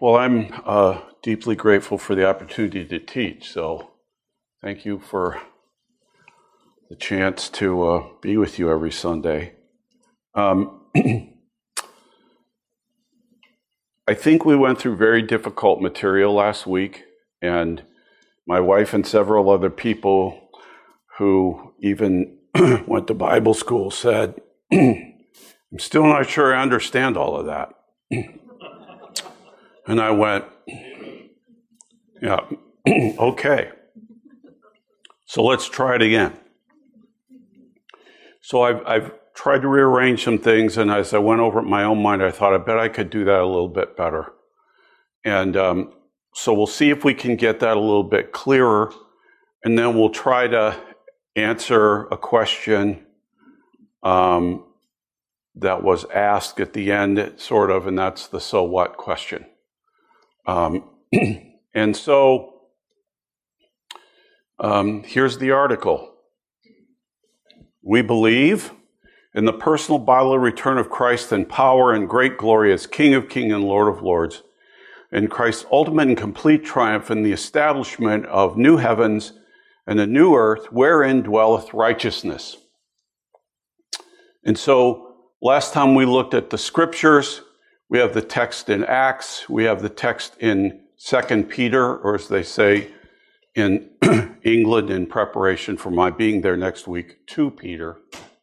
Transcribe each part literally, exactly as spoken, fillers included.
Well, I'm uh, deeply grateful for the opportunity to teach, so thank you for the chance to uh, be with you every Sunday. Um, I think we went through very difficult material last week, and my wife and several other people who even went to Bible school said, I'm still not sure I understand all of that. And I went, yeah, okay. So let's try it again. So I've, I've tried to rearrange some things, and as I went over it in my own mind, I thought, I bet I could do that a little bit better. And um, so we'll see if we can get that a little bit clearer, and then we'll try to answer a question um, that was asked at the end, sort of, and that's the so what question. Um, and so um, here's the article. We believe in the personal bodily return of Christ in power and great glory as King of Kings and Lord of Lords, and Christ's ultimate and complete triumph in the establishment of new heavens and a new earth wherein dwelleth righteousness. And so last time we looked at the scriptures, we have the text in Acts, we have the text in Second Peter, or as they say in England in preparation for my being there next week, to Peter,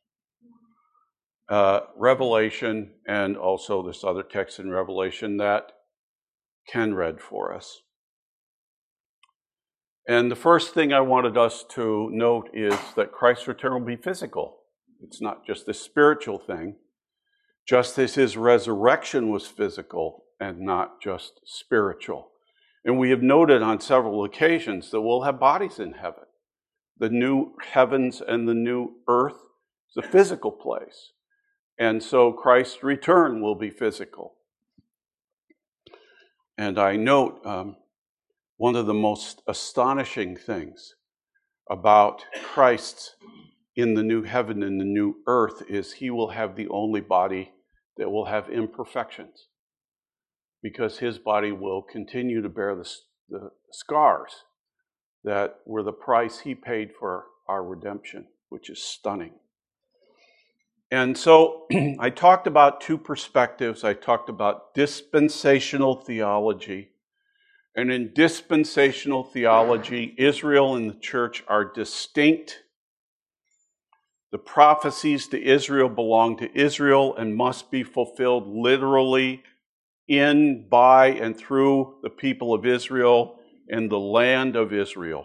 uh, Revelation, and also this other text in Revelation that Ken read for us. And the first thing I wanted us to note is that Christ's return will be physical. It's not just a spiritual thing, just as his resurrection was physical and not just spiritual. And we have noted on several occasions that we'll have bodies in heaven. The new heavens and the new earth is a physical place. And so Christ's return will be physical. And I note um, one of the most astonishing things about Christ in the new heaven and the new earth is he will have the only body that will have imperfections, because his body will continue to bear the, the scars that were the price he paid for our redemption, which is stunning. And so I talked about two perspectives. I talked about dispensational theology. And in dispensational theology, Israel and the church are distinct. The prophecies to Israel belong to Israel and must be fulfilled literally in, by, and through the people of Israel and the land of Israel.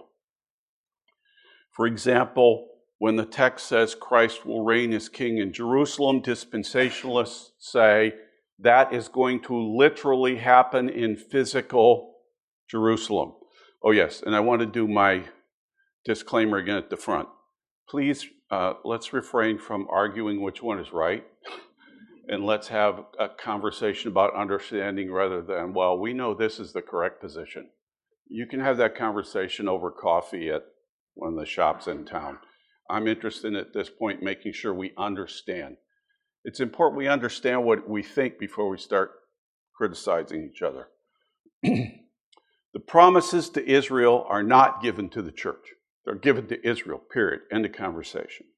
For example, when the text says Christ will reign as king in Jerusalem, dispensationalists say that is going to literally happen in physical Jerusalem. Oh yes, and I want to do my disclaimer again at the front. Please, uh, let's refrain from arguing which one is right. And let's have a conversation about understanding rather than, well, we know this is the correct position. You can have that conversation over coffee at one of the shops in town. I'm interested in, at this point, making sure we understand. It's important we understand what we think before we start criticizing each other. The promises to Israel are not given to the church. They're given to Israel, period. End of conversation.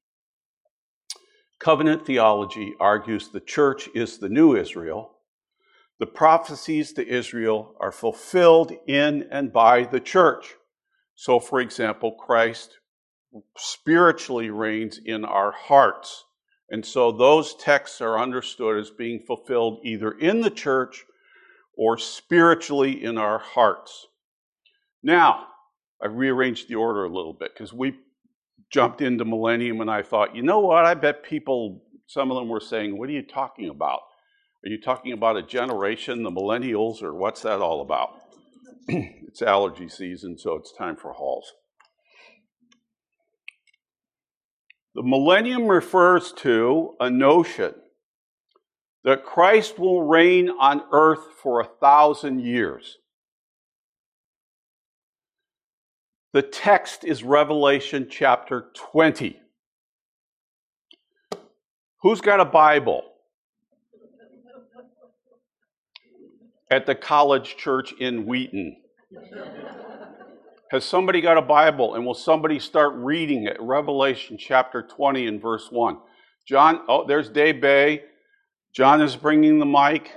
Covenant theology argues the church is the new Israel. The prophecies to Israel are fulfilled in and by the church. So, for example, Christ spiritually reigns in our hearts. And so those texts are understood as being fulfilled either in the church or spiritually in our hearts. Now, I rearranged the order a little bit because we jumped into millennium and I thought, you know what, I bet people, some of them were saying, what are you talking about? Are you talking about a generation, the millennials, or what's that all about? It's allergy season, so it's time for Halls. The millennium refers to a notion that Christ will reign on earth for a thousand years. The text is Revelation chapter twenty. Who's got a Bible? at the college church in Wheaton? Has somebody got a Bible, and will somebody start reading it? Revelation chapter twenty and verse one. John, oh, there's Dave Bay. John is bringing the mic.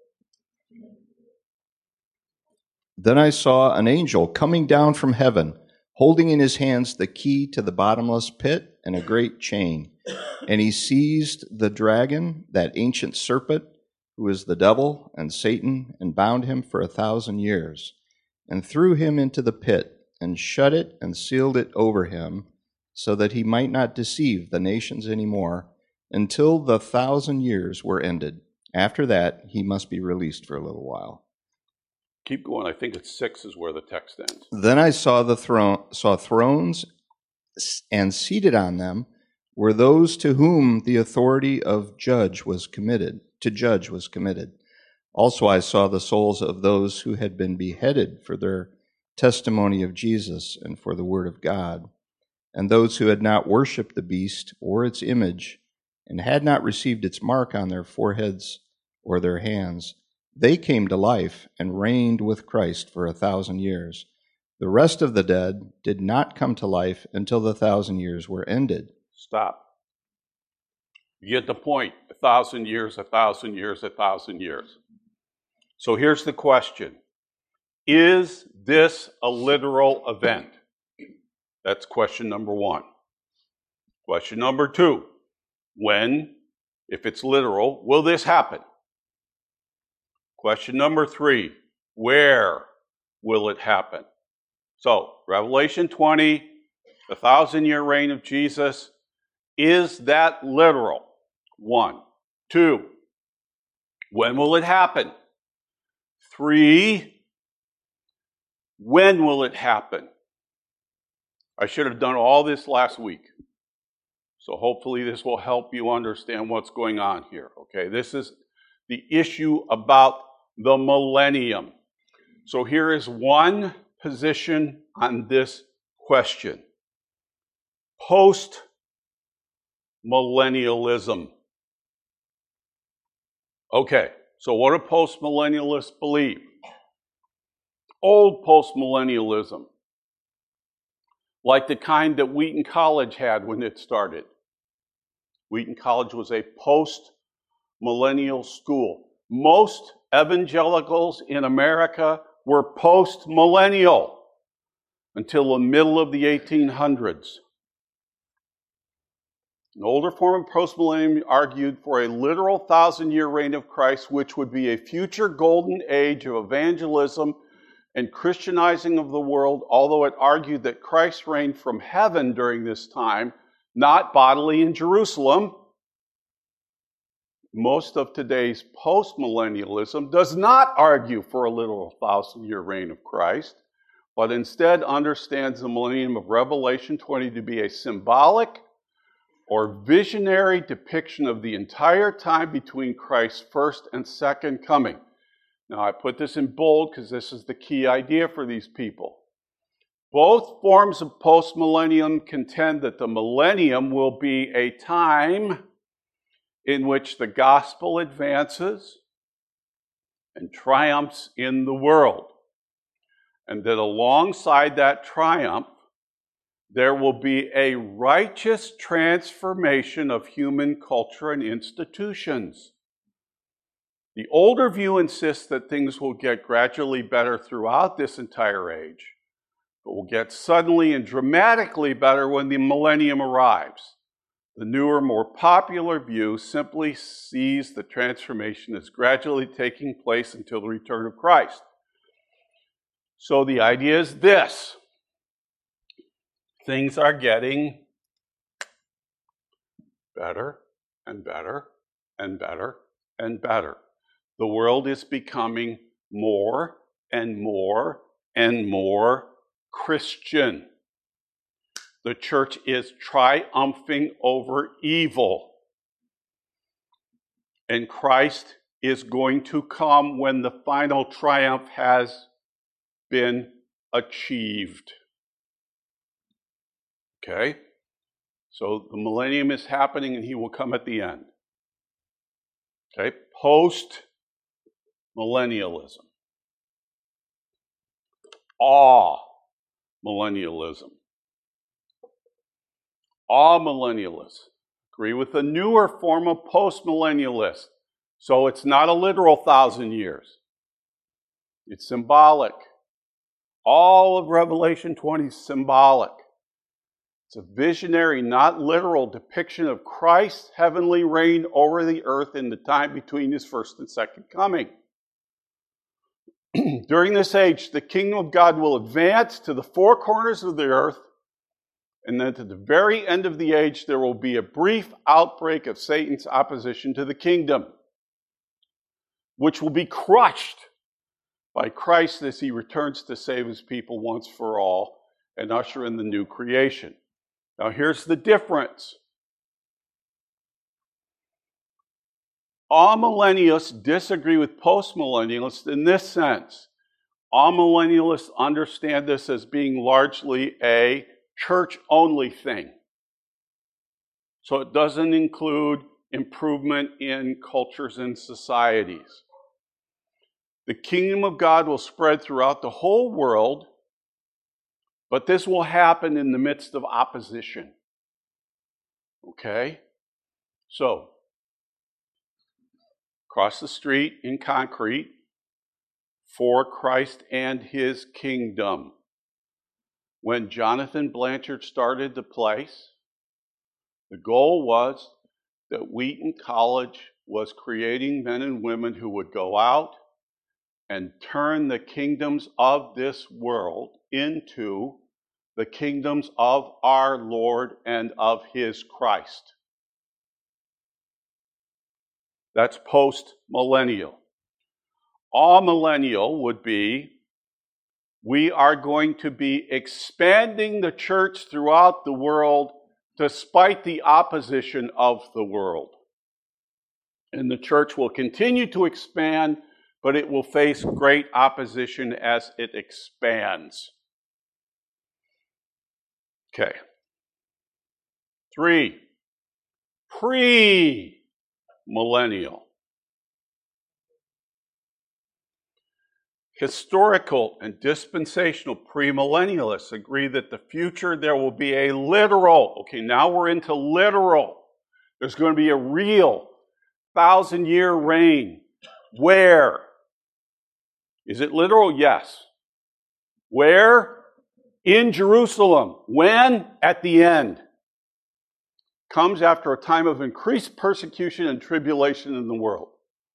Then I saw an angel coming down from heaven, holding in his hands the key to the bottomless pit and a great chain. And he seized the dragon, that ancient serpent, who is the devil and Satan, and bound him for a thousand years, and threw him into the pit, and shut it and sealed it over him, so that he might not deceive the nations any more, until the thousand years were ended. After that, he must be released for a little while. Keep going. I think it's six is where the text ends. Then I saw the throne, saw thrones, and seated on them were those to whom the authority of judge was committed. To judge was committed. Also I saw the souls of those who had been beheaded for their testimony of Jesus and for the word of God, and those who had not worshipped the beast or its image, and had not received its mark on their foreheads or their hands. They came to life and reigned with Christ for a thousand years. The rest of the dead did not come to life until the thousand years were ended. Stop. You get the point. A thousand years, a thousand years, a thousand years. So here's the question. Is this a literal event? That's question number one. Question number two. When, if it's literal, will this happen? Question number three. Where will it happen? So, Revelation twenty, the thousand-year reign of Jesus, is that literal? One. Two. When will it happen? Three. When will it happen? I should have done all this last week. So hopefully this will help you understand what's going on here. Okay, this is the issue about the millennium. So here is one position on this question. Post-millennialism. Okay, so what do post-millennialists believe? Old post-millennialism, like the kind that Wheaton College had when it started. Wheaton College was a post-millennial school. Most evangelicals in America were post-millennial until the middle of the eighteen hundreds. An older form of post-millennium argued for a literal thousand-year reign of Christ, which would be a future golden age of evangelism and Christianizing of the world, although it argued that Christ reigned from heaven during this time, not bodily in Jerusalem. Most of today's post-millennialism does not argue for a literal thousand-year reign of Christ, but instead understands the millennium of Revelation twenty to be a symbolic or visionary depiction of the entire time between Christ's first and second coming. Now, I put this in bold because this is the key idea for these people. Both forms of post-millennium contend that the millennium will be a time in which the gospel advances and triumphs in the world. And that alongside that triumph, there will be a righteous transformation of human culture and institutions. The older view insists that things will get gradually better throughout this entire age, but will get suddenly and dramatically better when the millennium arrives. The newer, more popular view simply sees the transformation as gradually taking place until the return of Christ. So the idea is this. Things are getting better and better and better and better. The world is becoming more and more and more Christian. The church is triumphing over evil. And Christ is going to come when the final triumph has been achieved. Okay? So the millennium is happening and he will come at the end. Okay? Post millennialism. All millennialism. All millennialists agree with the newer form of postmillennialist. So it's not a literal thousand years. It's symbolic. All of Revelation twenty is symbolic. It's a visionary, not literal depiction of Christ's heavenly reign over the earth in the time between his first and second coming. During this age, the kingdom of God will advance to the four corners of the earth, and then to the very end of the age, there will be a brief outbreak of Satan's opposition to the kingdom, which will be crushed by Christ as he returns to save his people once for all and usher in the new creation. Now here's the difference. All millennialists disagree with postmillennialists in this sense. All millennialists understand this as being largely a church-only thing. So it doesn't include improvement in cultures and societies. The kingdom of God will spread throughout the whole world, but this will happen in the midst of opposition. Okay? So, across the street in concrete, for Christ and his kingdom. When Jonathan Blanchard started the place, the goal was that Wheaton College was creating men and women who would go out and turn the kingdoms of this world into the kingdoms of our Lord and of his Christ. That's post-millennial. All millennial would be, we are going to be expanding the church throughout the world despite the opposition of the world. And the church will continue to expand, but it will face great opposition as it expands. Okay. Three, pre-millennial. Historical and dispensational premillennialists agree that the future there will be a literal, okay, now we're into literal. There's going to be a real thousand-year reign. Where? Is it literal? Yes. Where? In Jerusalem. When? At the end. Comes after a time of increased persecution and tribulation in the world.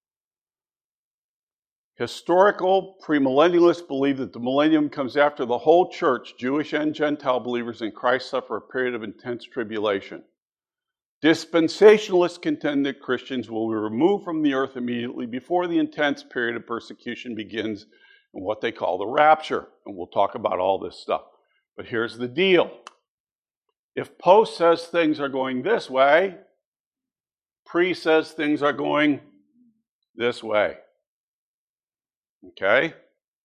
Historical premillennialists believe that the millennium comes after the whole church, Jewish and Gentile believers in Christ, suffer a period of intense tribulation. Dispensationalists contend that Christians will be removed from the earth immediately before the intense period of persecution begins in what they call the rapture. And we'll talk about all this stuff. But here's the deal. If post says things are going this way, pre says things are going this way. Okay?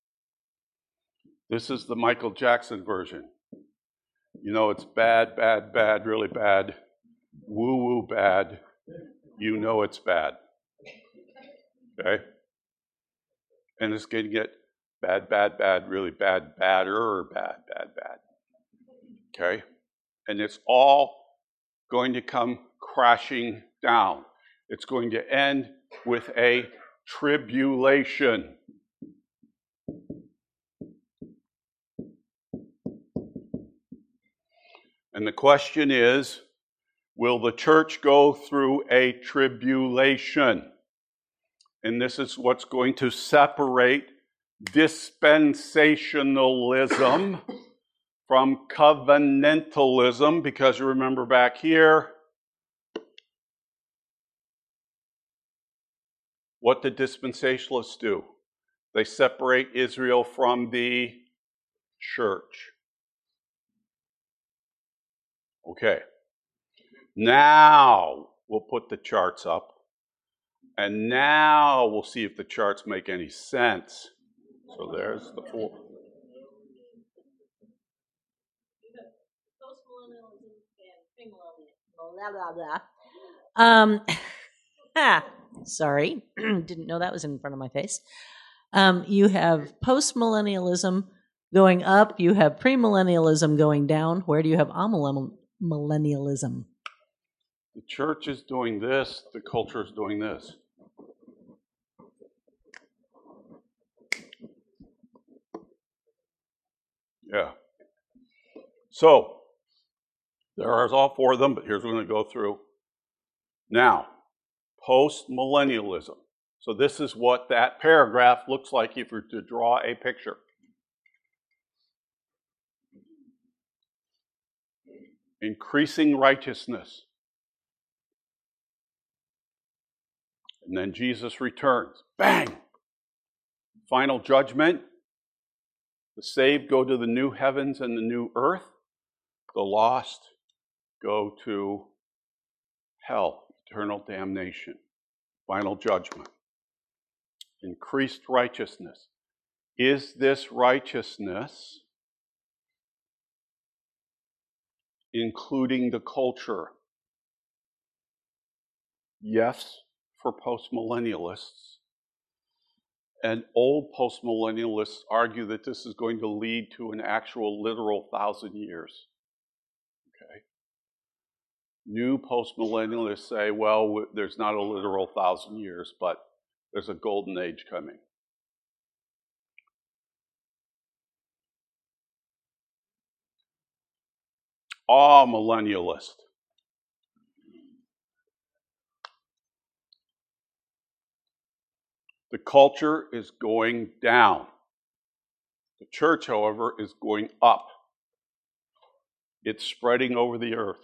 This is the Michael Jackson version. You know, it's bad, bad, bad, really bad. Woo-woo bad. You know it's bad. Okay? And it's going to get bad, bad, bad, really bad, badder, bad, bad, bad. Okay? And it's all going to come crashing down. It's going to end with a tribulation. And the question is, will the church go through a tribulation? And this is what's going to separate dispensationalism from covenantalism, because you remember back here, what did dispensationalists do? They separate Israel from the church. Okay. Now we'll put the charts up, and now we'll see if the charts make any sense. So there's the four. Blah, blah, blah. Um, Ha! Sorry, didn't know that was in front of my face. Um, you have post-millennialism going up. You have premillennialism going down. Where do you have amillennialism? The church is doing this. The culture is doing this. Yeah. So, there are all four of them, but here's what we're going to go through. Now, post-millennialism. So this is what that paragraph looks like if you're to draw a picture. Increasing righteousness. And then Jesus returns. Bang! Final judgment. The saved go to the new heavens and the new earth. The lost go to hell, eternal damnation, final judgment. Increased righteousness. Is this righteousness including the culture? Yes, for postmillennialists. And old postmillennialists argue that this is going to lead to an actual literal thousand years. Okay. New postmillennialists say, well, there's not a literal thousand years, but there's a golden age coming. Amillennialist. The culture is going down. The church, however, is going up. It's spreading over the earth.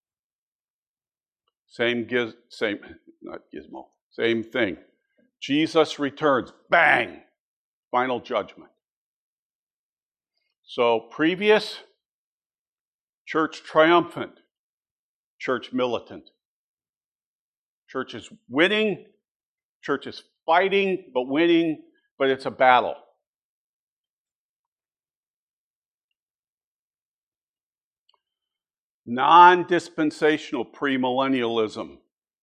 Same giz, same, not gizmo, same thing. Jesus returns, bang, final judgment. So previous, church triumphant, church militant. Church is winning, church is fighting, but winning, but it's a battle. Non-dispensational premillennialism.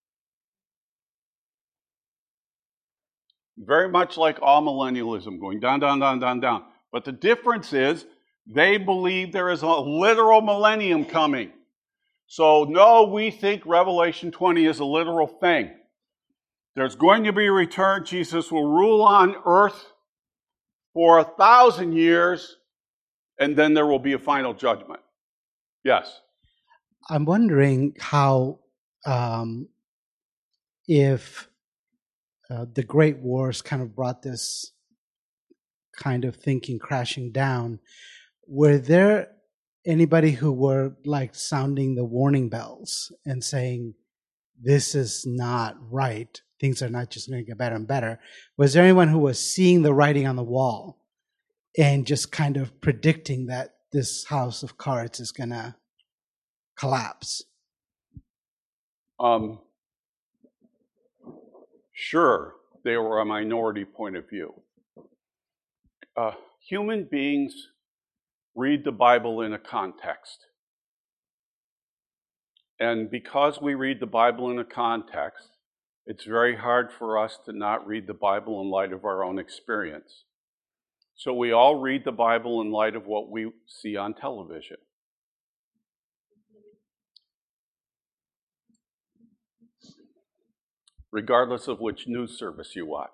Very much like amillennialism, going down, down, down, down, down. But the difference is they believe there is a literal millennium coming. So no, we think Revelation twenty is a literal thing. There's going to be a return. Jesus will rule on earth for a thousand years, and then there will be a final judgment. Yes? I'm wondering how, um, if uh, the Great Wars kind of brought this kind of thinking crashing down, were there anybody who were like sounding the warning bells and saying, this is not right, things are not just going to get better and better? Was there anyone who was seeing the writing on the wall and just kind of predicting that this house of cards is going to collapse? Um, sure, they were a minority point of view. Uh, human beings read the Bible in a context. And because we read the Bible in a context, it's very hard for us to not read the Bible in light of our own experience. So we all read the Bible in light of what we see on television. Regardless of which news service you watch.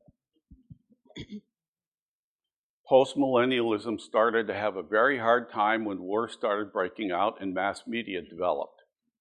Postmillennialism started to have a very hard time when wars started breaking out and mass media developed.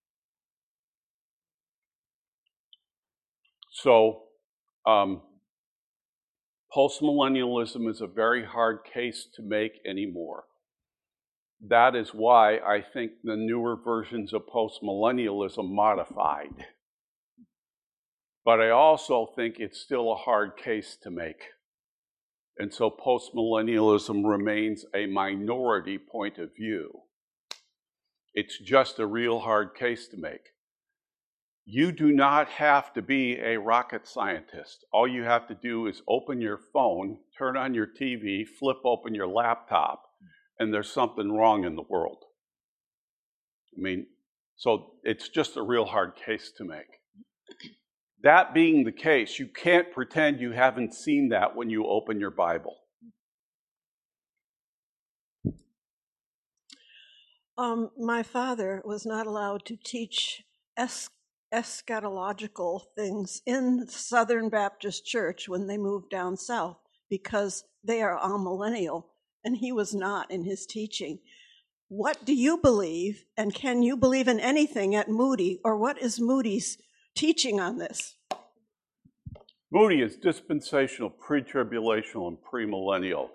So, um, postmillennialism is a very hard case to make anymore. That is why I think the newer versions of postmillennialism modified. But I also think it's still a hard case to make. And so postmillennialism remains a minority point of view. It's just a real hard case to make. You do not have to be a rocket scientist. All you have to do is open your phone, turn on your T V, flip open your laptop, and there's something wrong in the world. I mean, so it's just a real hard case to make. That being the case, you can't pretend you haven't seen that when you open your Bible. Um, my father was not allowed to teach es- eschatological things in Southern Baptist Church when they moved down south because they are amillennial, and he was not in his teaching. What do you believe, and can you believe in anything at Moody, or what is Moody's teaching on this? Moody is dispensational, pre-tribulational, and premillennial.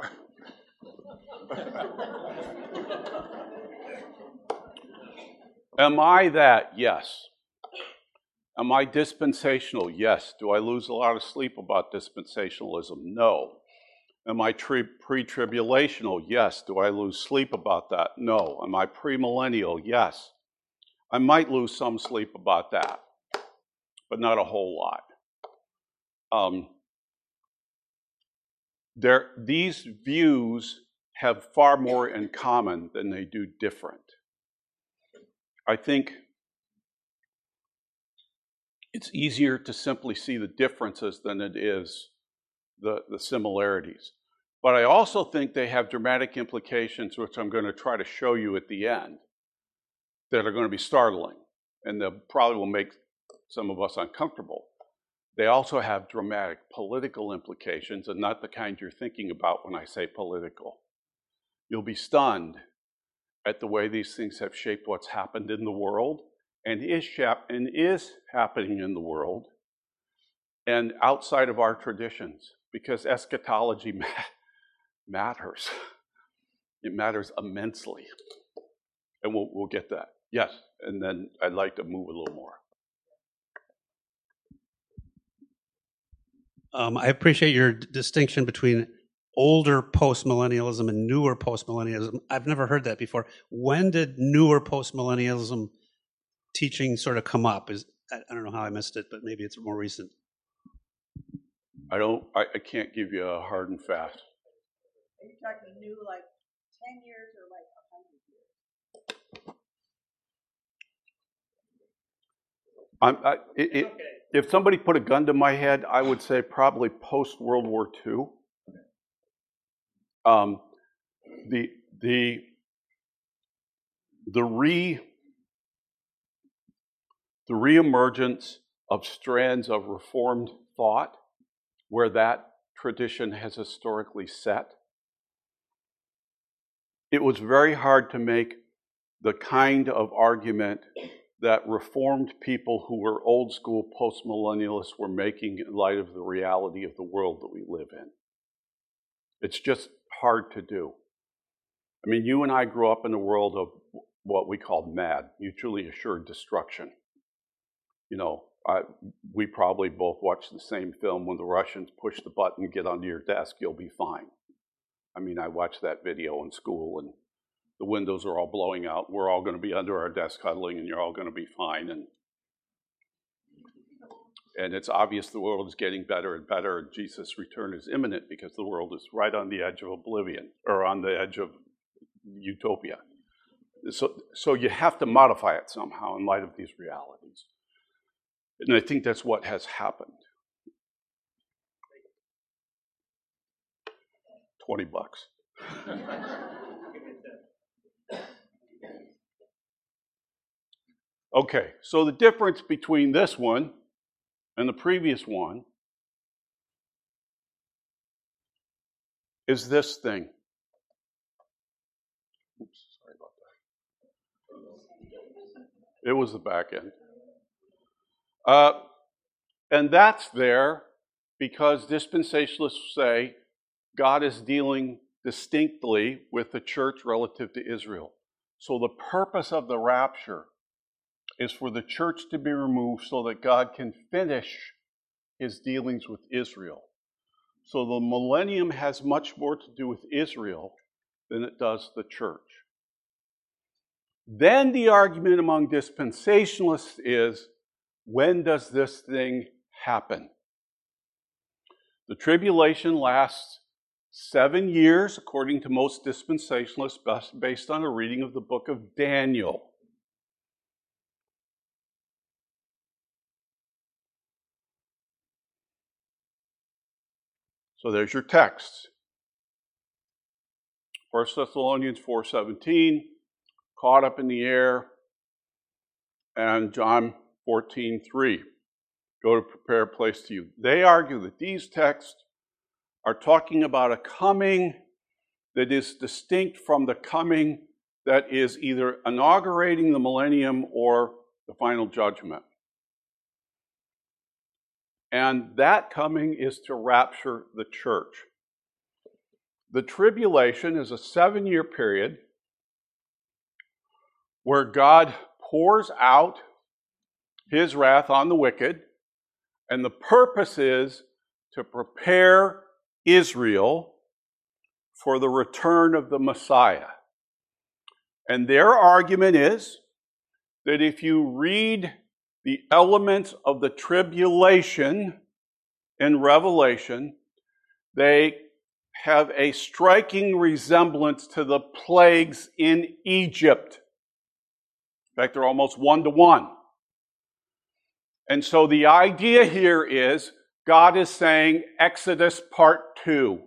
Am I that? Yes. Am I dispensational? Yes. Do I lose a lot of sleep about dispensationalism? No. Am I tri- pre-tribulational? Yes. Do I lose sleep about that? No. Am I premillennial? Yes. I might lose some sleep about that, but not a whole lot. Um, there, these views have far more in common than they do different. I think it's easier to simply see the differences than it is the, the similarities. But I also think they have dramatic implications, which I'm going to try to show you at the end, that are going to be startling, and that probably will make some of us uncomfortable. They also have dramatic political implications, and not the kind you're thinking about when I say political. You'll be stunned at the way these things have shaped what's happened in the world and is, and is happening in the world and outside of our traditions, because eschatology ma- matters. It matters immensely. And we'll, we'll get that. Yes, and then I'd like to move a little more. Um, I appreciate your d- distinction between older postmillennialism and newer postmillennialism. I've never heard that before. When did newer postmillennialism teaching sort of come up? Is I, I don't know how I missed it, but maybe it's more recent. I don't. I, I can't give you a hard and fast. Are you talking new, like ten years or like a hundred years? I'm, I, it, it, okay. If somebody put a gun to my head, I would say probably post World War Two. Um, the the the re the reemergence of strands of Reformed thought, where that tradition has historically set. It was very hard to make the kind of argument that Reformed people who were old school postmillennialists were making in light of the reality of the world that we live in. It's just hard to do. I mean, you and I grew up in a world of what we called MAD, mutually assured destruction. You know, I, we probably both watched the same film. When the Russians push the button, get onto your desk, you'll be fine. I mean, I watched that video in school, and the windows are all blowing out. We're all going to be under our desk huddling, and you're all going to be fine. And and it's obvious the world is getting better and better, and Jesus' return is imminent because the world is right on the edge of oblivion, or on the edge of utopia. So, so you have to modify it somehow in light of these realities. And I think that's what has happened. twenty bucks. Okay, so the difference between this one and the previous one is this thing. Oops, sorry about that. It was the back end. Uh, and that's there because dispensationalists say God is dealing distinctly with the church relative to Israel. So the purpose of the rapture is for the church to be removed so that God can finish his dealings with Israel. So the millennium has much more to do with Israel than it does the church. Then the argument among dispensationalists is, when does this thing happen? The tribulation lasts seven years, according to most dispensationalists, based on a reading of the book of Daniel. So there's your texts. First Thessalonians four seventeen, caught up in the air, and John fourteen three, go to prepare a place to you. They argue that these texts are talking about a coming that is distinct from the coming that is either inaugurating the millennium or the final judgment. And that coming is to rapture the church. The tribulation is a seven-year period where God pours out his wrath on the wicked, and the purpose is to prepare Israel for the return of the Messiah. And their argument is that if you read the elements of the tribulation in Revelation, they have a striking resemblance to the plagues in Egypt. In fact, they're almost one to one. And so the idea here is God is saying, Exodus part two.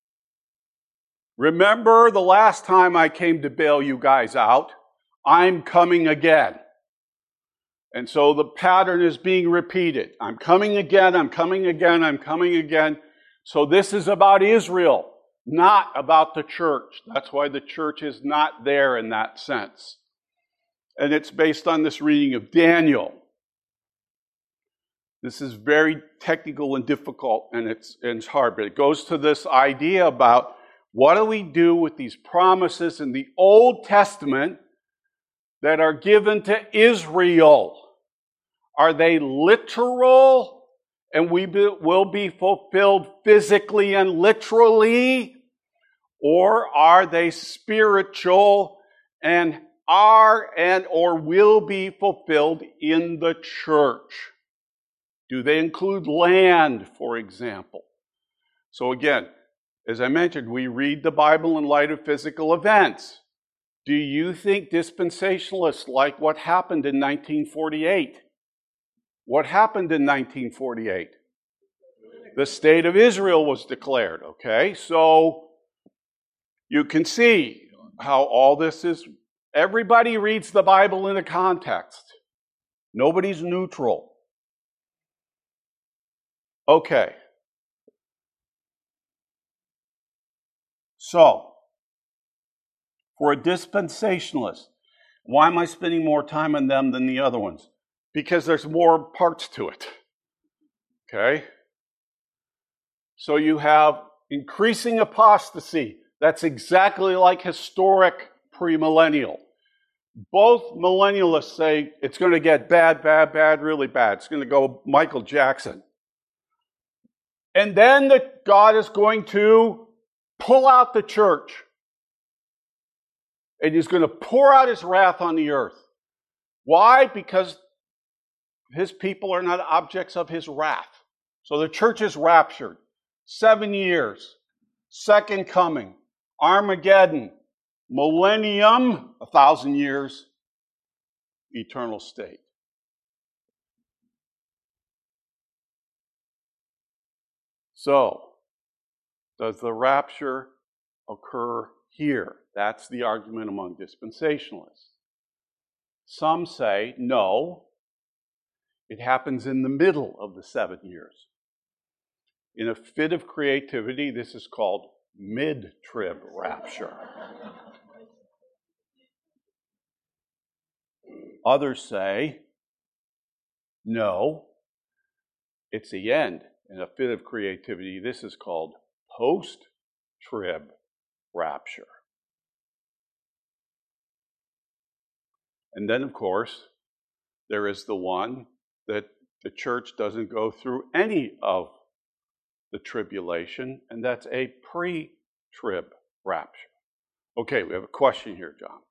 Remember the last time I came to bail you guys out? I'm coming again. And so the pattern is being repeated. I'm coming again, I'm coming again, I'm coming again. So this is about Israel, not about the church. That's why the church is not there in that sense. And it's based on this reading of Daniel. This is very technical and difficult, and it's, and it's hard. But it goes to this idea about what do we do with these promises in the Old Testament that are given to Israel? Are they literal and we be, will be fulfilled physically and literally? Or are they spiritual and are and or will be fulfilled in the church? Do they include land, for example? So again, as I mentioned, we read the Bible in light of physical events. Do you think dispensationalists like what happened in nineteen forty-eight? What happened in nineteen forty-eight? The state of Israel was declared, okay? So you can see how all this is, everybody reads the Bible in a context. Nobody's neutral. Okay. So, for a dispensationalist, why am I spending more time on them than the other ones? Because there's more parts to it. Okay? So you have increasing apostasy. That's exactly like historic premillennial. Both millennialists say it's going to get bad, bad, bad, really bad. It's going to go Michael Jackson. And then the, God is going to pull out the church. And he's going to pour out his wrath on the earth. Why? Because his people are not objects of his wrath. So the church is raptured. Seven years. Second coming. Armageddon. Millennium. A thousand years. Eternal state. So, does the rapture occur here? That's the argument among dispensationalists. Some say, no, it happens in the middle of the seven years. In a fit of creativity, this is called mid-trib rapture. Others say, no, it's the end. In a fit of creativity, this is called post-trib rapture. And then, of course, there is the one that the church doesn't go through any of the tribulation, and that's a pre-trib rapture. Okay, we have a question here, John.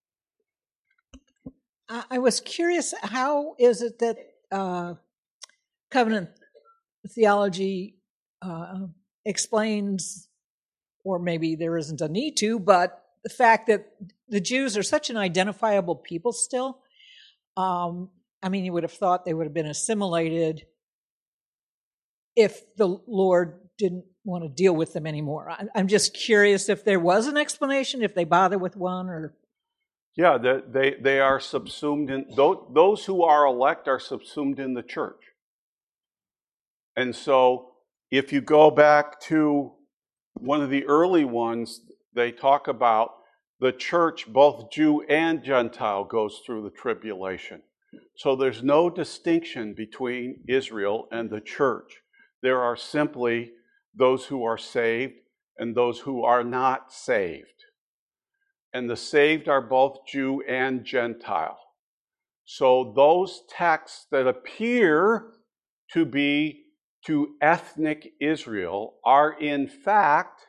I was curious, how is it that uh, covenant theology uh, explains, or maybe there isn't a need to, but the fact that the Jews are such an identifiable people still. Um, I mean, you would have thought they would have been assimilated if the Lord didn't want to deal with them anymore. I, I'm just curious if there was an explanation, if they bother with one, or Yeah, they, they, they are subsumed in, those who are elect are subsumed in the church. And so if you go back to one of the early ones, they talk about the church, both Jew and Gentile, goes through the tribulation. So there's no distinction between Israel and the church. There are simply those who are saved and those who are not saved. And the saved are both Jew and Gentile. So those texts that appear to be to ethnic Israel are in fact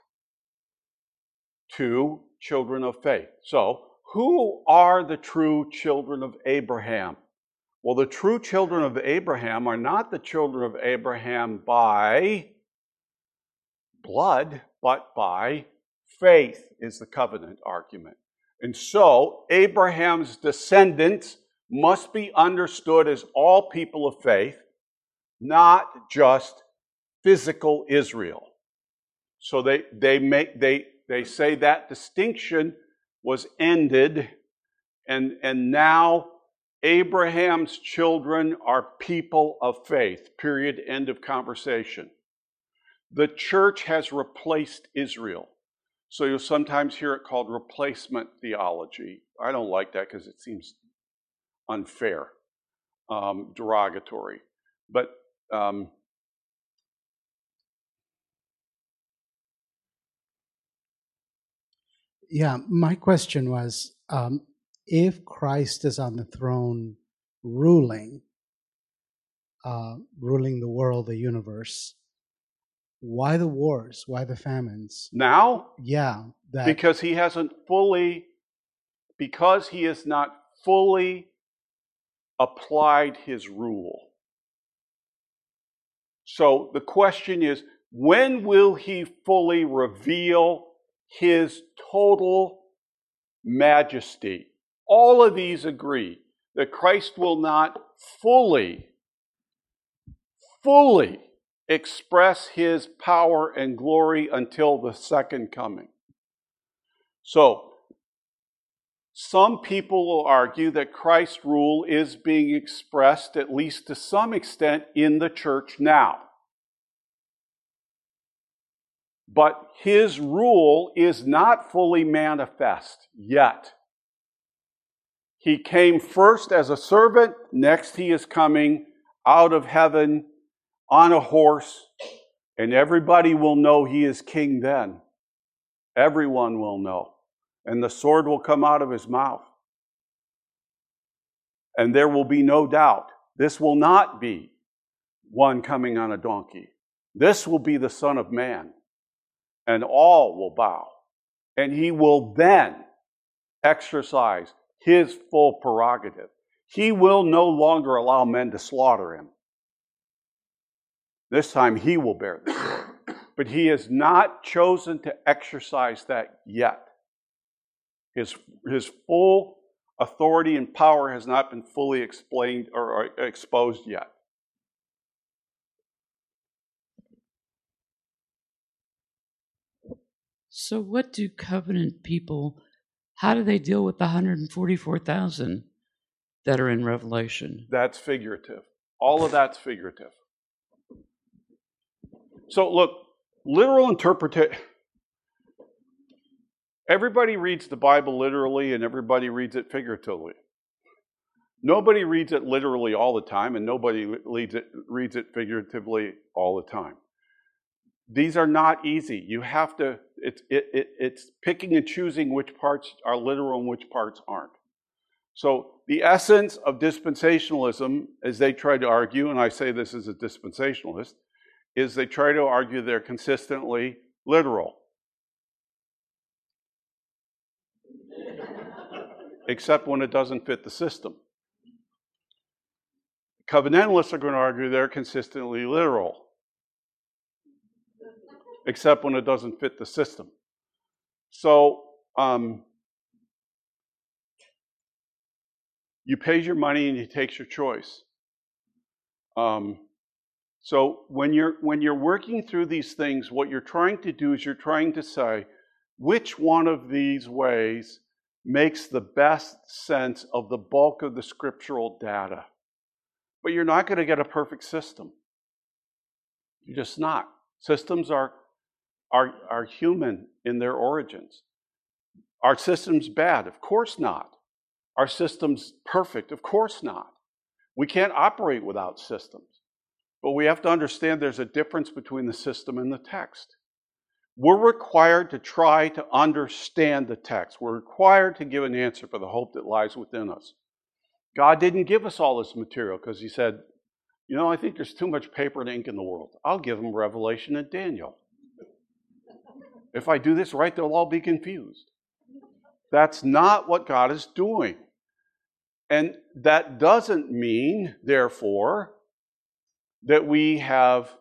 to children of faith. So who are the true children of Abraham? Well, the true children of Abraham are not the children of Abraham by blood, but by faith, is the covenant argument. And so Abraham's descendants must be understood as all people of faith, not just physical Israel. So they they make they they say that distinction was ended, and and now Abraham's children are people of faith. Period. End of conversation. The church has replaced Israel. So you'll sometimes hear it called replacement theology. I don't like that because it seems unfair, um, derogatory. But um, yeah, my question was, um, if Christ is on the throne ruling, uh, ruling the world, the universe, why the wars? Why the famines? now, Yeah, that because he hasn't fully, because he has not fully applied his rule. So the question is, when will he fully reveal his total majesty? All of these agree that Christ will not fully, fully express his power and glory until the second coming. So, some people will argue that Christ's rule is being expressed, at least to some extent, in the church now. But his rule is not fully manifest yet. He came first as a servant, next he is coming out of heaven on a horse, and everybody will know he is king then. Everyone will know. And the sword will come out of his mouth. And there will be no doubt, this will not be one coming on a donkey. This will be the Son of Man. And all will bow. And he will then exercise his full prerogative. He will no longer allow men to slaughter him. This time he will bear the sword. But he has not chosen to exercise that yet. His, his full authority and power has not been fully explained or, or exposed yet. So what do covenant people, how do they deal with the one hundred forty-four thousand that are in Revelation? That's figurative. All of that's figurative. So look, literal interpretation. Everybody reads the Bible literally and everybody reads it figuratively. Nobody reads it literally all the time and nobody reads it, reads it figuratively all the time. These are not easy. You have to, it's, it, it, it's picking and choosing which parts are literal and which parts aren't. So the essence of dispensationalism, as they try to argue, and I say this as a dispensationalist, is they try to argue they're consistently literal. Except when it doesn't fit the system. Covenantalists are going to argue they're consistently literal. Except when it doesn't fit the system. So, um, you pay your money and you take your choice. Um, So when you're when you're working through these things, what you're trying to do is you're trying to say, which one of these ways makes the best sense of the bulk of the scriptural data? But you're not going to get a perfect system. You're just not. Systems are, are, are human in their origins. Are systems bad? Of course not. Are systems perfect? Of course not. We can't operate without systems. But we have to understand there's a difference between the system and the text. We're required to try to understand the text. We're required to give an answer for the hope that lies within us. God didn't give us all this material because he said, you know, I think there's too much paper and ink in the world. I'll give them Revelation and Daniel. If I do this right, they'll all be confused. That's not what God is doing. And that doesn't mean, therefore, that we have,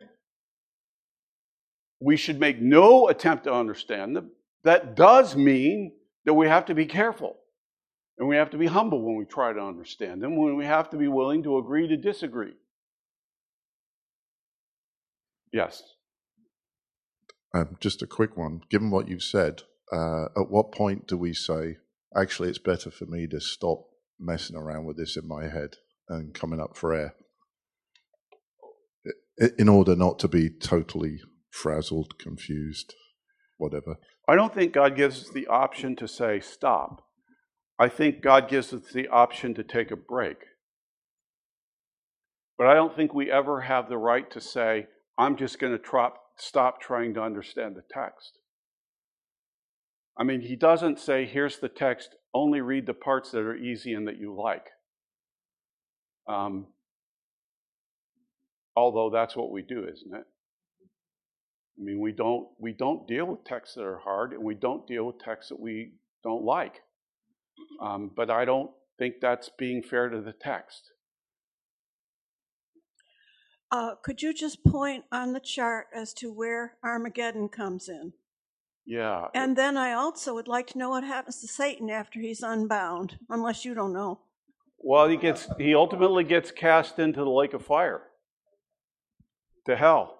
we should make no attempt to understand them. That does mean that we have to be careful. And we have to be humble when we try to understand them, when we have to be willing to agree to disagree. Yes? Um, just a quick one. Given what you've said, uh, at what point do we say, actually, it's better for me to stop messing around with this in my head and coming up for air, in order not to be totally frazzled, confused, whatever? I don't think God gives us the option to say stop. I think God gives us the option to take a break. But I don't think we ever have the right to say, I'm just going to try, stop trying to understand the text. I mean, he doesn't say, here's the text, only read the parts that are easy and that you like. Um, although that's what we do, isn't it? I mean, we don't, we don't deal with texts that are hard, and we don't deal with texts that we don't like. Um, but I don't think that's being fair to the text. Uh, could you just point on the chart as to where Armageddon comes in? Yeah. And then I also would like to know what happens to Satan after he's unbound, unless you don't know. Well, he gets he ultimately gets cast into the lake of fire, to hell.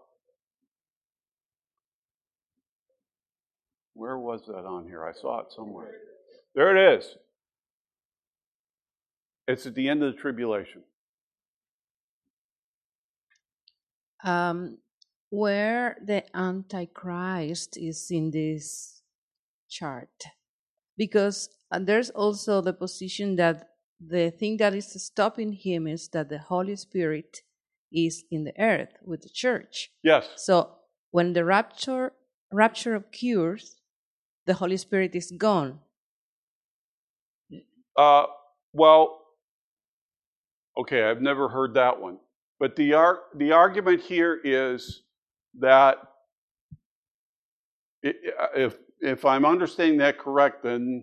Where was that on here? I saw it somewhere. There it is. It's at the end of the tribulation. Um, where the Antichrist is in this chart, because there's also the position that the thing that is stopping him is that the Holy Spirit is in the earth with the church. Yes. So when the rapture rapture occurs, the Holy Spirit is gone. Uh, well, okay, I've never heard that one. But the ar- the argument here is that if if I'm understanding that correct, then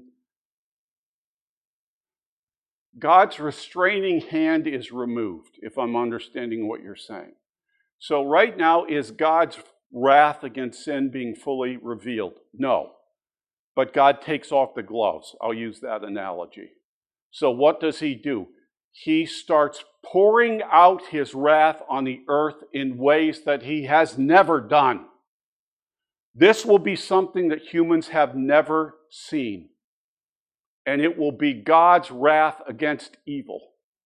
God's restraining hand is removed, if I'm understanding what you're saying. So right now, is God's wrath against sin being fully revealed? No. But God takes off the gloves. I'll use that analogy. So what does he do? He starts pouring out his wrath on the earth in ways that he has never done. This will be something that humans have never seen. And it will be God's wrath against evil.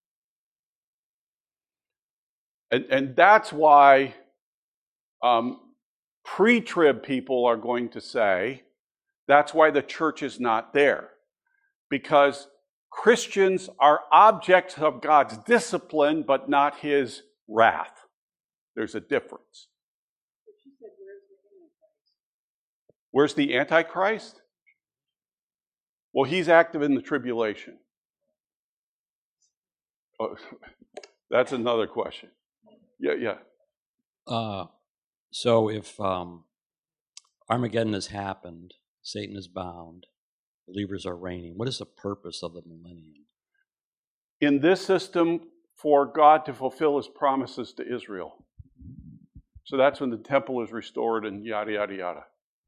And, and that's why um, pre-trib people are going to say, that's why the church is not there. Because Christians are objects of God's discipline, but not his wrath. There's a difference. Where's the Antichrist? Well, he's active in the tribulation. Oh, that's another question. Yeah, yeah. Uh, so if um, Armageddon has happened, Satan is bound, believers are reigning, what is the purpose of the millennium? In this system, for God to fulfill his promises to Israel. So that's when the temple is restored and yada, yada, yada.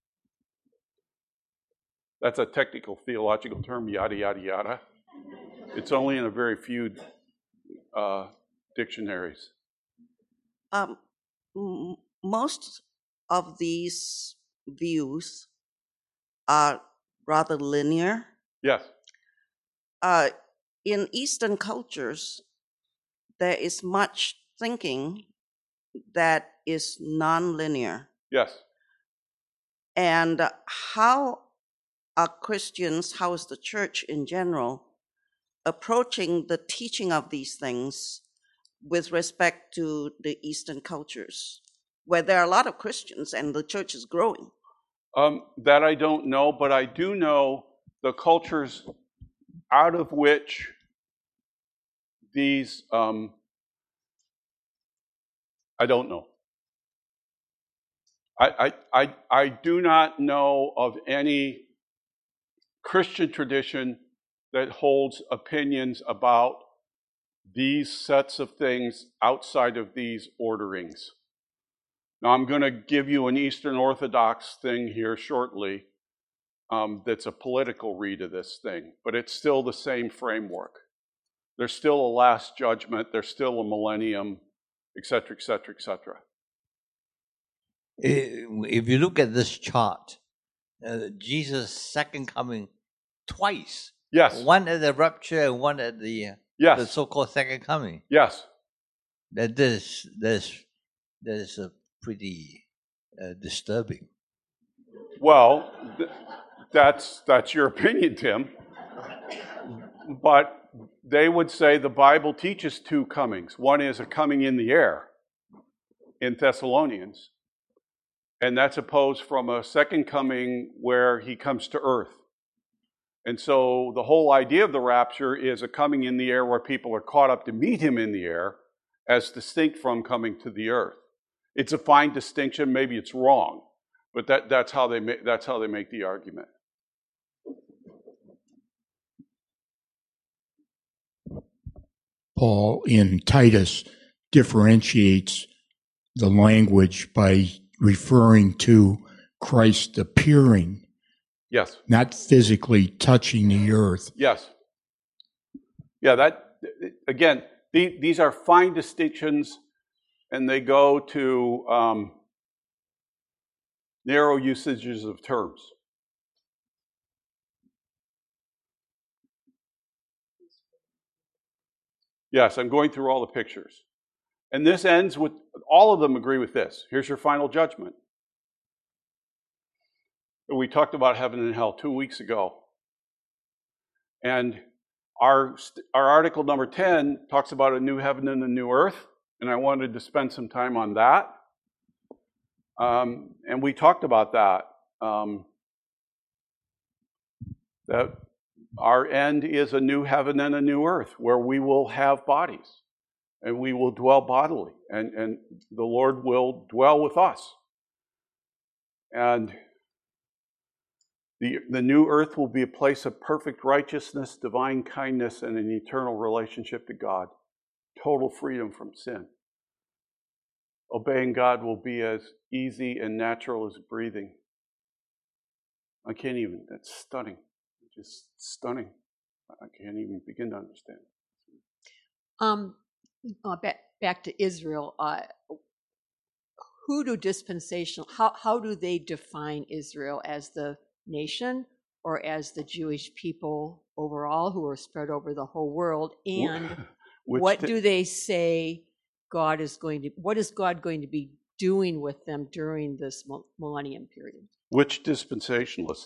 That's a technical theological term, yada, yada, yada. It's only in a very few uh, dictionaries. um, m- most of these views are rather linear. Yes. Uh, in Eastern cultures, there is much thinking that is non-linear. Yes. And uh, how are Christians, how is the church in general approaching the teaching of these things with respect to the Eastern cultures, where there are a lot of Christians and the church is growing? Um, that I don't know, but I do know the cultures out of which these, um, I don't know. I, I, I, I do not know of any Christian tradition that holds opinions about these sets of things outside of these orderings. Now, I'm going to give you an Eastern Orthodox thing here shortly um, that's a political read of this thing, but it's still the same framework. There's still a last judgment, there's still a millennium, et cetera, et cetera, et cetera. If you look at this chart, uh, Jesus' second coming twice. Yes. One at the rapture and one at the, uh, yes. the so-called second coming. Yes. That is, that's, that's a pretty uh, disturbing. Well, th- that's, that's your opinion, Tim. But they would say the Bible teaches two comings. One is a coming in the air in Thessalonians, and that's opposed from a second coming where he comes to earth. And so the whole idea of the rapture is a coming in the air where people are caught up to meet him in the air, as distinct from coming to the earth. It's a fine distinction. Maybe it's wrong, but that, that's how they make, that's how they make the argument. Paul in Titus differentiates the language by referring to Christ appearing. Yes. Not physically touching the earth. Yes. Yeah, that, again, the, these are fine distinctions, and they go to um, narrow usages of terms. Yes, I'm going through all the pictures. And this ends with, all of them agree with this. Here's your final judgment. We talked about heaven and hell two weeks ago. And our, our article number ten talks about a new heaven and a new earth. And I wanted to spend some time on that. Um, and we talked about that. Um, that our end is a new heaven and a new earth where we will have bodies and we will dwell bodily, and, and the Lord will dwell with us. And the, the new earth will be a place of perfect righteousness, divine kindness, and an eternal relationship to God. Total freedom from sin. Obeying God will be as easy and natural as breathing. I can't even, that's stunning. Just stunning. I can't even begin to understand. Um, uh, back, back to Israel, uh, who do dispensational, how, how do they define Israel, as the nation or as the Jewish people overall who are spread over the whole world? And what di- do they say God is going to, what is God going to be doing with them during this millennium period? Which dispensationalist?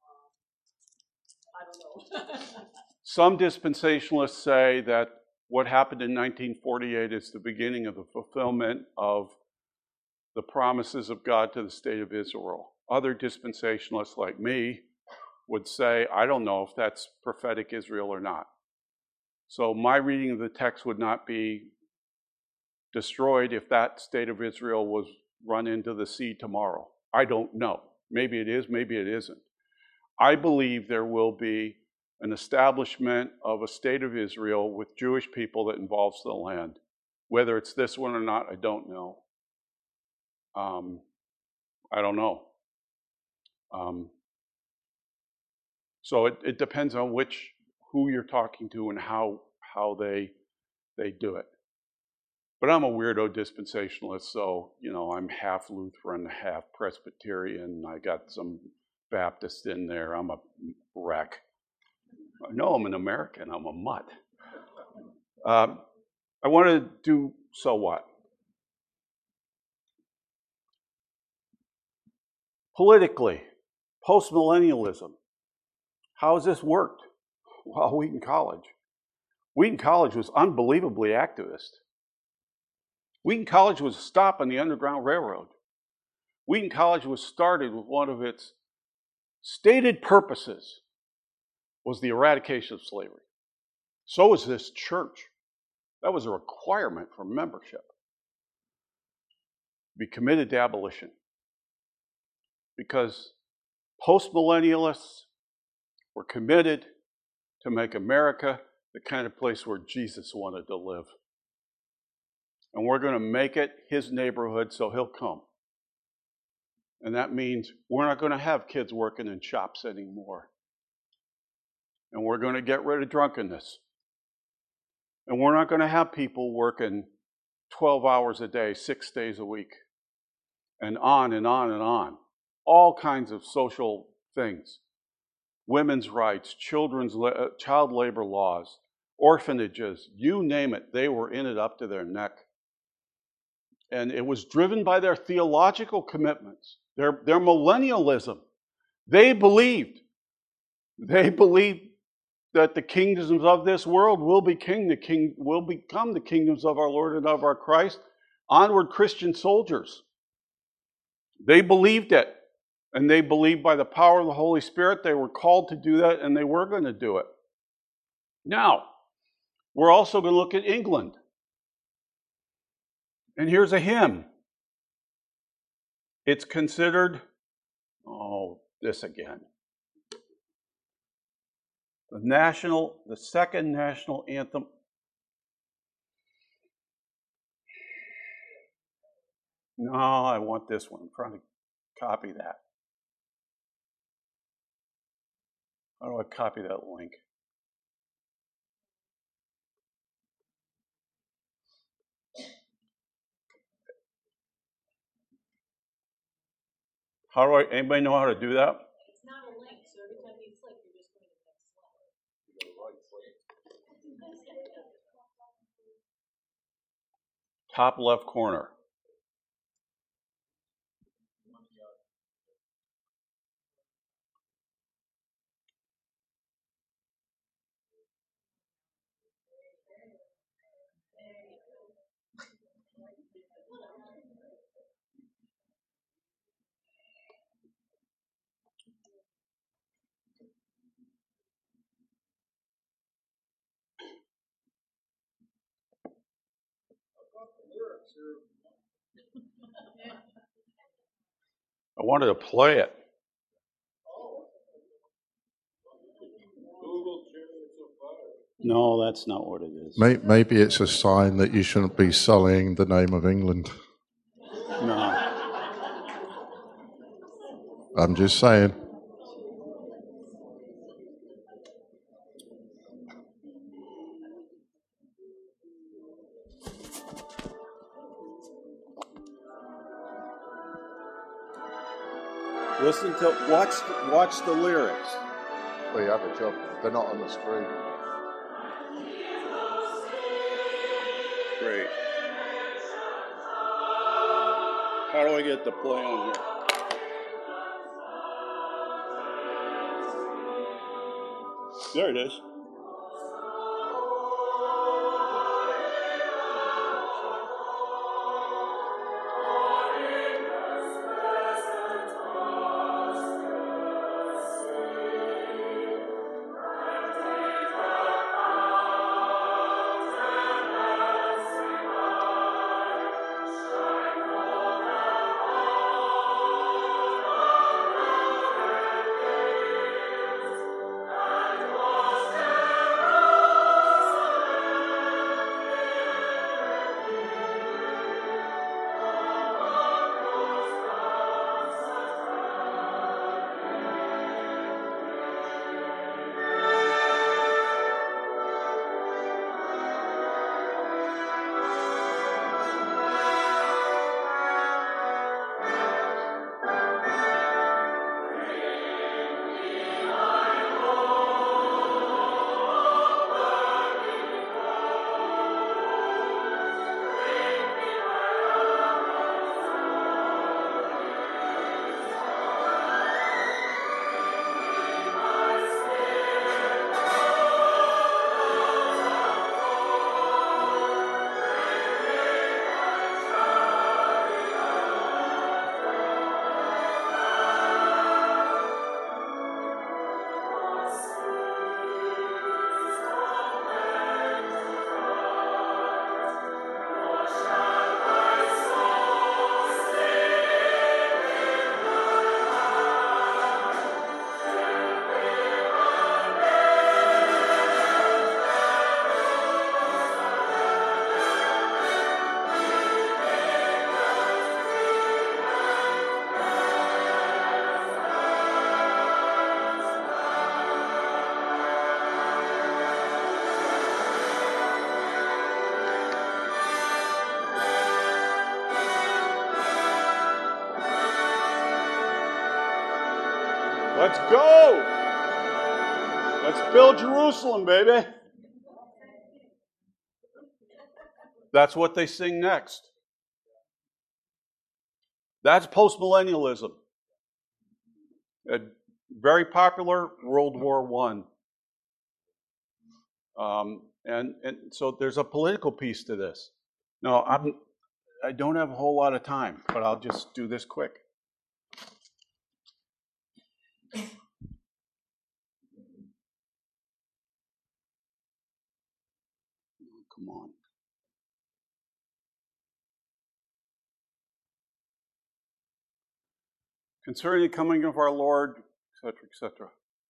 Some dispensationalists say that what happened in nineteen forty-eight is the beginning of the fulfillment of the promises of God to the state of Israel. Other dispensationalists like me would say, I don't know if that's prophetic Israel or not. So my reading of the text would not be destroyed if that state of Israel was run into the sea tomorrow. I don't know. Maybe it is, maybe it isn't. I believe there will be an establishment of a state of Israel with Jewish people that involves the land. Whether it's this one or not, I don't know. Um, I don't know. Um, so it, it depends on which, who you're talking to and how how they they do it. But I'm a weirdo dispensationalist, so, you know, I'm half Lutheran, half Presbyterian. I got some Baptist in there. I'm a wreck. No, I'm an American. I'm a mutt. Um, I want to do so what? Politically, postmillennialism. How has this worked? Well, Wheaton College. Wheaton College was unbelievably activist. Wheaton College was a stop on the Underground Railroad. Wheaton College was started with one of its stated purposes was the eradication of slavery. So was this church. That was a requirement for membership. Be committed to abolition. Because postmillennialists were committed to make America the kind of place where Jesus wanted to live. And we're going to make it his neighborhood so he'll come. And that means we're not going to have kids working in shops anymore. And we're going to get rid of drunkenness. And we're not going to have people working twelve hours a day, six days a week. And on and on and on. All kinds of social things. Women's rights, children's uh, child labor laws, orphanages, you name it, they were in it up to their neck. And it was driven by their theological commitments, their, their millennialism. They believed, they believed that the kingdoms of this world will be king, the king will become the kingdoms of our Lord and of our Christ. Onward, Christian soldiers. They believed it. And they believed by the power of the Holy Spirit they were called to do that, and they were going to do it. Now, we're also going to look at England. And here's a hymn. It's considered, oh, this again. The national, the second national anthem. No, I want this one. I'm trying to copy that. How do I copy that link? How do I, anybody know how to do that? It's not a link, so every time you click, you're just going to the next slide. Top left corner. I wanted to play it. No, that's not what it is. Maybe it's a sign that you shouldn't be sullying the name of England. No. I'm just saying. Listen to, watch, watch the lyrics. We have a job. They're not on the screen. Great. How do I get the play on here? There it is. Thank you. Let's go. Let's build Jerusalem, baby. That's what they sing next. That's postmillennialism. A very popular, World War One. Um, and, and so there's a political piece to this. Now, I'm, I don't have a whole lot of time, but I'll just do this quick. Come on. Concerning the coming of our Lord, et cetera, et cetera.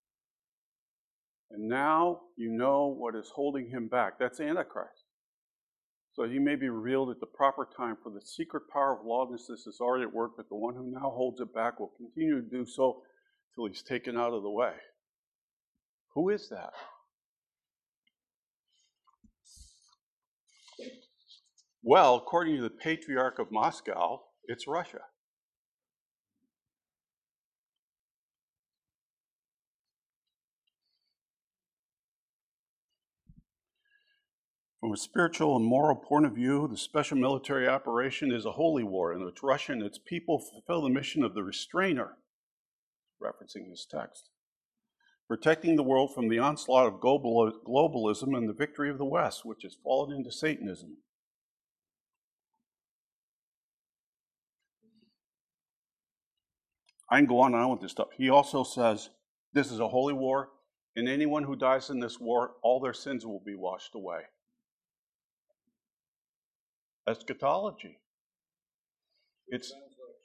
And now you know what is holding him back. That's Antichrist. So he may be revealed at the proper time, for the secret power of lawlessness is already at work, but the one who now holds it back will continue to do so till he's taken out of the way. Who is that? Well, according to the Patriarch of Moscow, it's Russia. From a spiritual and moral point of view, the special military operation is a holy war in which Russia and its people fulfill the mission of the restrainer, referencing this text, protecting the world from the onslaught of global, globalism and the victory of the West, which has fallen into Satanism. I can go on and on with this stuff. He also says this is a holy war, and anyone who dies in this war, all their sins will be washed away. Eschatology. It's,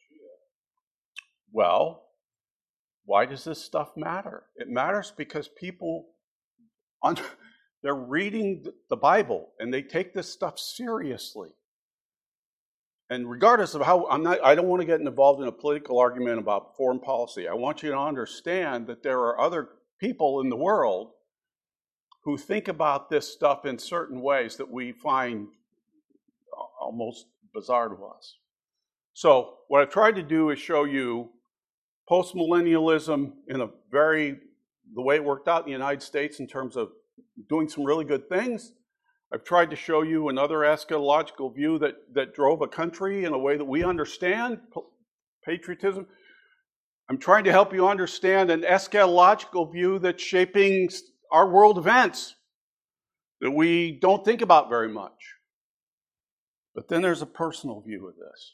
well, why does this stuff matter? It matters because people, they're reading the Bible and they take this stuff seriously. And regardless of how, I'm not, I don't want to get involved in a political argument about foreign policy. I want you to understand that there are other people in the world who think about this stuff in certain ways that we find almost bizarre to us. So what I've tried to do is show you postmillennialism in a very, the way it worked out in the United States in terms of doing some really good things. I've tried to show you another eschatological view that, that drove a country in a way that we understand, patriotism. I'm trying to help you understand an eschatological view that's shaping our world events that we don't think about very much. But then there's a personal view of this.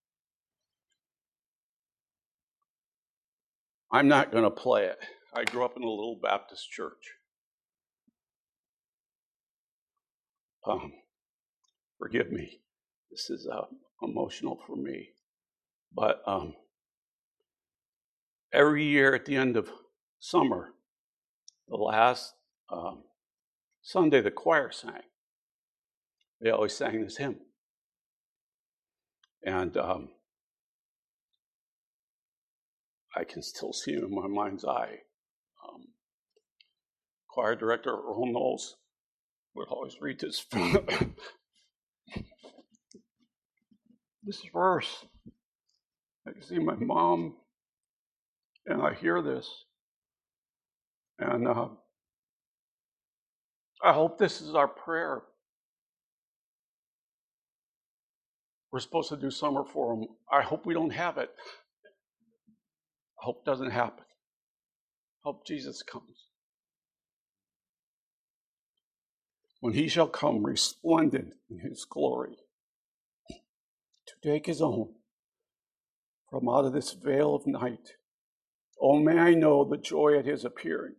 I'm not going to play it. I grew up in a little Baptist church. Um, forgive me. This is uh, emotional for me. But um, every year at the end of summer, the last um, Sunday the choir sang. They always sang this hymn. And um, I can still see him in my mind's eye. Um, choir director Earl Knowles would always read this this verse. I can see my mom, and I hear this, and uh, I hope this is our prayer. We're supposed to do summer for them. I hope we don't have it. I hope it doesn't happen. I hope Jesus comes. When he shall come resplendent in his glory, to take his own from out of this veil of night. Oh, may I know the joy at his appearing,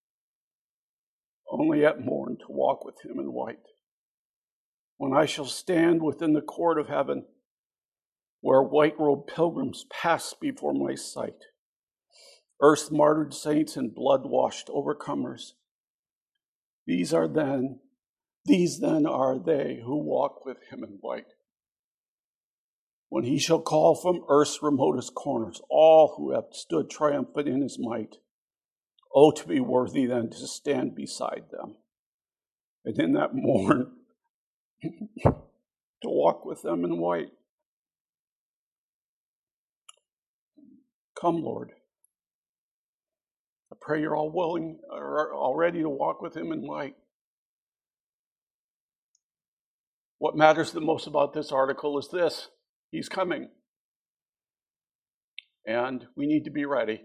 only at morn to walk with him in white. When I shall stand within the court of heaven, where white-robed pilgrims pass before my sight, earth's martyred saints and blood-washed overcomers. These are then, these then are they who walk with him in white. When he shall call from earth's remotest corners all who have stood triumphant in his might, oh, to be worthy then to stand beside them, and in that morn to walk with them in white. Come, Lord. I pray you're all willing or all ready to walk with him in light. What matters the most about this article is this: he's coming. And we need to be ready.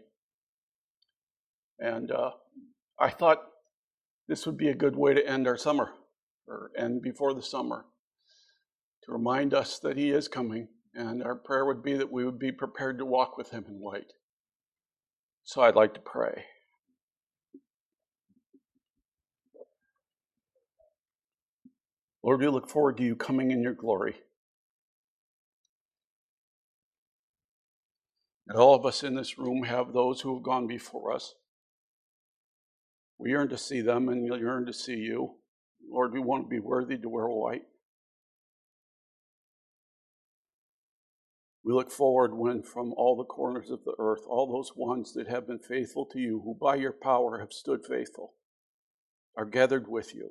And uh, I thought this would be a good way to end our summer, or end before the summer, to remind us that he is coming. And our prayer would be that we would be prepared to walk with him in white. So I'd like to pray. Lord, we look forward to you coming in your glory. And all of us in this room have those who have gone before us. We yearn to see them, and we yearn to see you. Lord, we want to be worthy to wear white. We look forward when from all the corners of the earth, all those ones that have been faithful to you, who by your power have stood faithful, are gathered with you.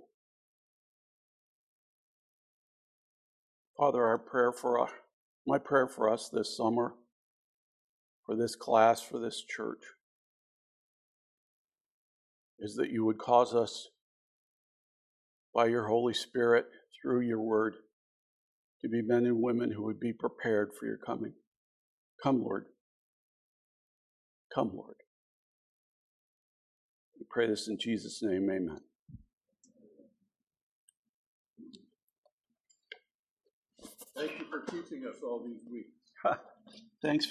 Father, our prayer for us, my prayer for us this summer, for this class, for this church, is that you would cause us, by your Holy Spirit, through your word, to be men and women who would be prepared for your coming. Come, Lord. Come, Lord. We pray this in Jesus' name, amen. Thank you for teaching us all these weeks. Thanks.